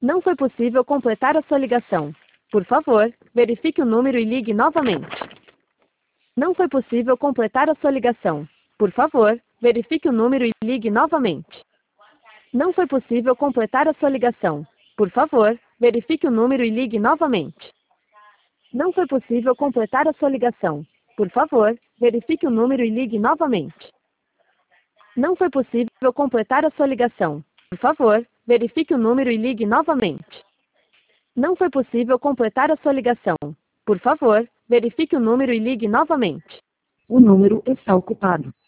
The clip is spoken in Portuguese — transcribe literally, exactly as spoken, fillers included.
Não foi possível completar a sua ligação. Por favor, verifique o número e ligue novamente. Não foi possível completar a sua ligação. Por favor, verifique o número e ligue novamente. Não foi possível completar a sua ligação. Por favor, verifique o número e ligue novamente. Não foi possível completar a sua ligação. Por favor, verifique o número e ligue novamente. Não foi possível completar a sua ligação. Por favor, verifique o número e ligue novamente. Não foi possível completar a sua ligação. Por favor, verifique o número e ligue novamente. O número está ocupado.